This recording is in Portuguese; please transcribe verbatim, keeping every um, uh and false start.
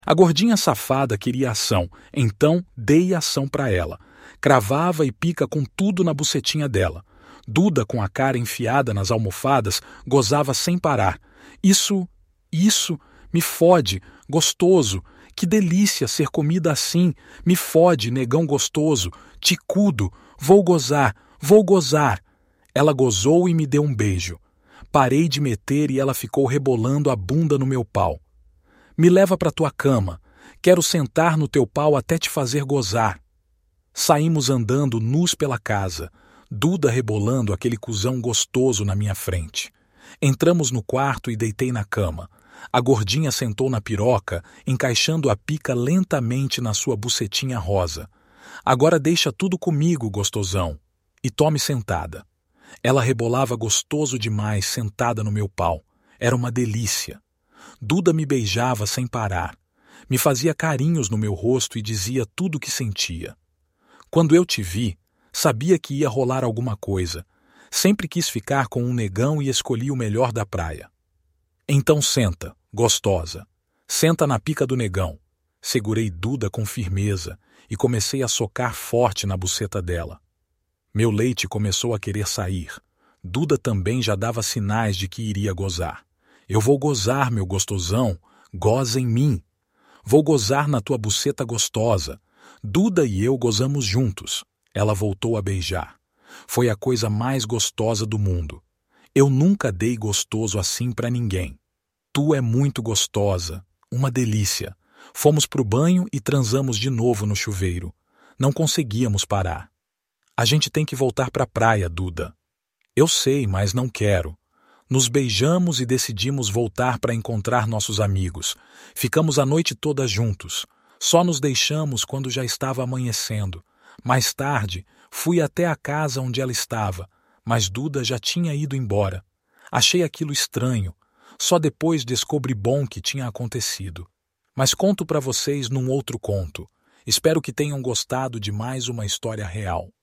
A gordinha safada queria ação, então dei ação para ela. Cravava e pica com tudo na bucetinha dela. Duda, com a cara enfiada nas almofadas, gozava sem parar. Isso, isso, me fode, gostoso. Que delícia ser comida assim. Me fode, negão gostoso. Ticudo, vou gozar, vou gozar. Ela gozou e me deu um beijo. Parei de meter e ela ficou rebolando a bunda no meu pau. Me leva para tua cama. Quero sentar no teu pau até te fazer gozar. Saímos andando nus pela casa. Duda rebolando aquele cuzão gostoso na minha frente. Entramos no quarto e deitei na cama. A gordinha sentou na piroca, encaixando a pica lentamente na sua bucetinha rosa. Agora deixa tudo comigo, gostosão. E tome sentada. Ela rebolava gostoso demais, sentada no meu pau. Era uma delícia. Duda me beijava sem parar. Me fazia carinhos no meu rosto e dizia tudo o que sentia. Quando eu te vi, sabia que ia rolar alguma coisa. Sempre quis ficar com um negão e escolhi o melhor da praia. Então senta, gostosa. Senta na pica do negão. Segurei Duda com firmeza e comecei a socar forte na buceta dela. Meu leite começou a querer sair. Duda também já dava sinais de que iria gozar. Eu vou gozar, meu gostosão. Goza em mim. Vou gozar na tua buceta gostosa. Duda e eu gozamos juntos. Ela voltou a beijar. Foi a coisa mais gostosa do mundo. Eu nunca dei gostoso assim pra ninguém. Tu é muito gostosa. Uma delícia. Fomos pro banho e transamos de novo no chuveiro. Não conseguíamos parar. A gente tem que voltar pra praia, Duda. Eu sei, mas não quero. Nos beijamos e decidimos voltar para encontrar nossos amigos. Ficamos a noite toda juntos. Só nos deixamos quando já estava amanhecendo. Mais tarde, fui até a casa onde ela estava, mas Duda já tinha ido embora. Achei aquilo estranho. Só depois descobri bom que tinha acontecido. Mas conto para vocês num outro conto. Espero que tenham gostado de mais uma história real.